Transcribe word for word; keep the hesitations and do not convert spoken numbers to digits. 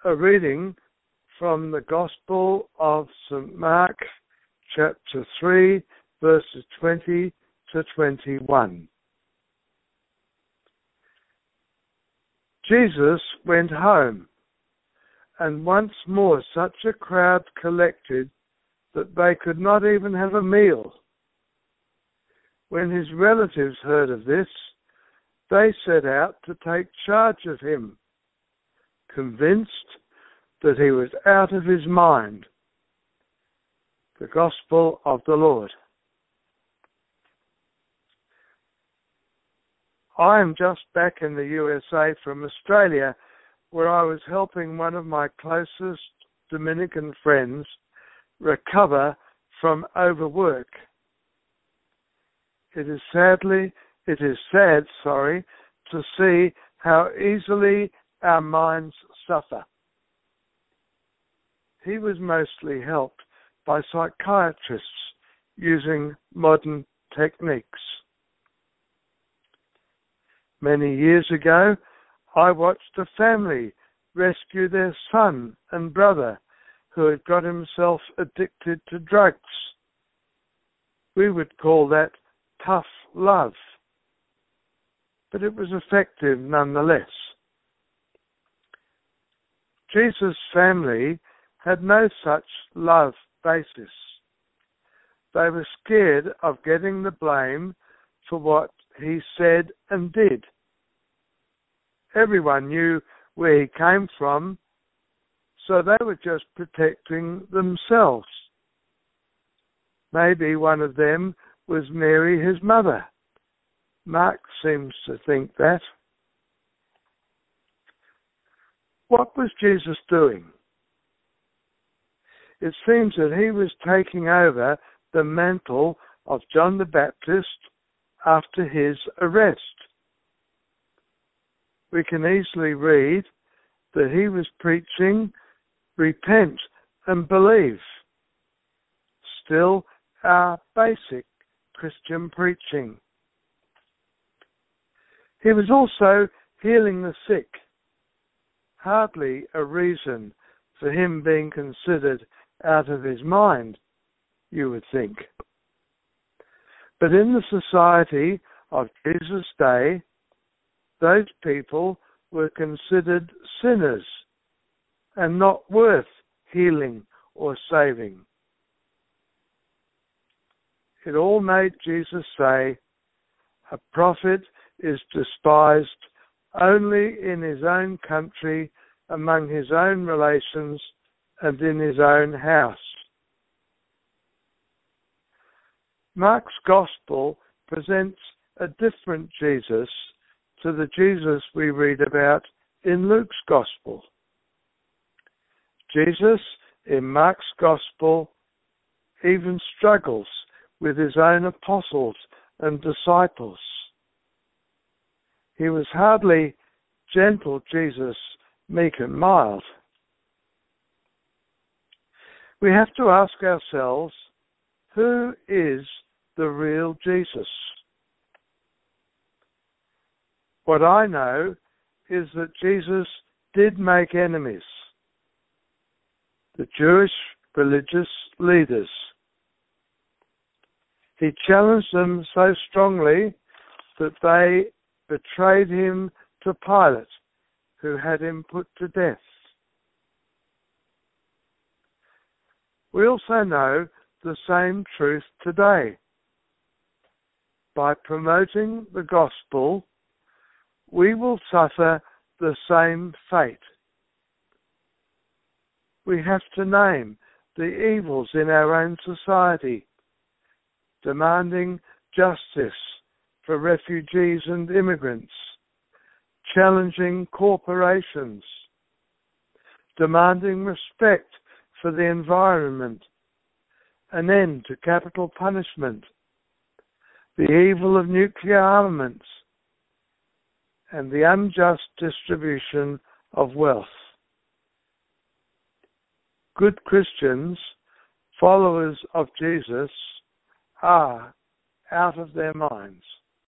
A reading from the Gospel of Saint Mark, chapter three, verses twenty to twenty-one. Jesus went home, and once more such a crowd collected that they could not even have a meal. When his relatives heard of this, they set out to take charge of him, convinced that he was out of his mind. The Gospel of the Lord. I am just back in the U S A from Australia, where I was helping one of my closest Dominican friends recover from overwork. It is sadly, it is sad, sorry, to see how easily our minds suffer. He was mostly helped by psychiatrists using modern techniques. Many years ago, I watched a family rescue their son and brother who had got himself addicted to drugs. We would call that tough love, but it was effective nonetheless. Jesus' family had no such love basis. They were scared of getting the blame for what he said and did. Everyone knew where he came from, so they were just protecting themselves. Maybe one of them was Mary, his mother. Mark seems to think that. What was Jesus doing? It seems that he was taking over the mantle of John the Baptist after his arrest. We can easily read that he was preaching, repent and believe. Still our basic Christian preaching. He was also healing the sick. Hardly a reason for him being considered out of his mind, you would think. But in the society of Jesus' day, those people were considered sinners and not worth healing or saving. It all made Jesus say, a prophet is despised only in his own country, among his own relations, and in his own house. Mark's Gospel presents a different Jesus to the Jesus we read about in Luke's Gospel. Jesus, in Mark's Gospel, even struggles with his own apostles and disciples. He was hardly gentle Jesus, meek and mild. We have to ask ourselves, who is the real Jesus? What I know is that Jesus did make enemies, the Jewish religious leaders. He challenged them so strongly that they betrayed him to Pilate, who had him put to death. We also know the same truth today. By promoting the gospel, we will suffer the same fate. We have to name the evils in our own society, demanding justice for refugees and immigrants, challenging corporations, demanding respect for the environment, an end to capital punishment, the evil of nuclear armaments, and the unjust distribution of wealth. Good Christians, followers of Jesus, are out of their minds.